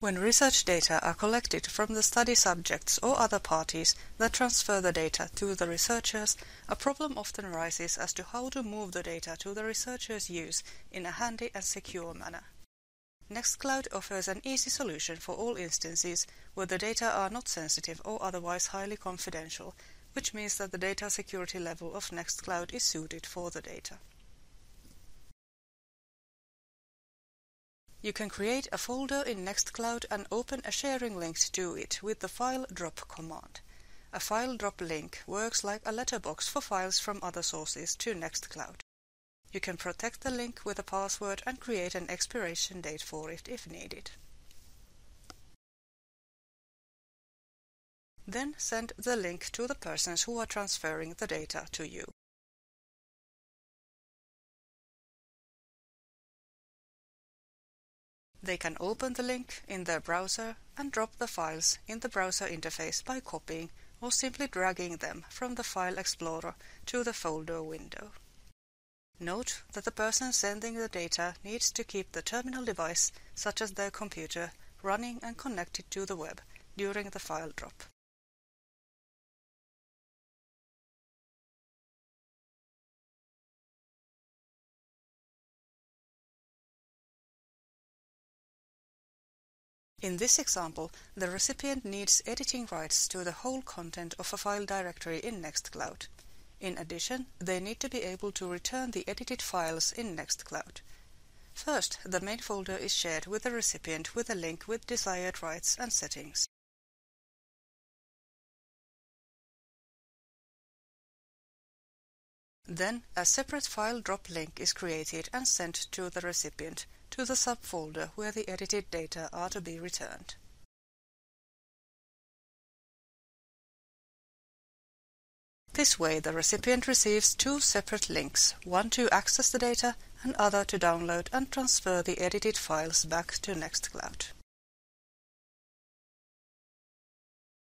When research data are collected from the study subjects or other parties that transfer the data to the researchers, a problem often arises as to how to move the data to the researchers' use in a handy and secure manner. Nextcloud offers an easy solution for all instances where the data are not sensitive or otherwise highly confidential, which means that the data security level of Nextcloud is suited for the data. You can create a folder in Nextcloud and open a sharing link to it with the file drop command. A file drop link works like a letterbox for files from other sources to Nextcloud. You can protect the link with a password and create an expiration date for it if needed. Then send the link to the persons who are transferring the data to you. They can open the link in their browser and drop the files in the browser interface by copying or simply dragging them from the File Explorer to the folder window. Note that the person sending the data needs to keep the terminal device, such as their computer, running and connected to the web during the file drop. In this example, the recipient needs editing rights to the whole content of a file directory in Nextcloud. In addition, they need to be able to return the edited files in Nextcloud. First, the main folder is shared with the recipient with a link with desired rights and settings. Then, a separate file drop link is created and sent to the recipient, to the subfolder where the edited data are to be returned. This way, the recipient receives two separate links, one to access the data and other to download and transfer the edited files back to Nextcloud.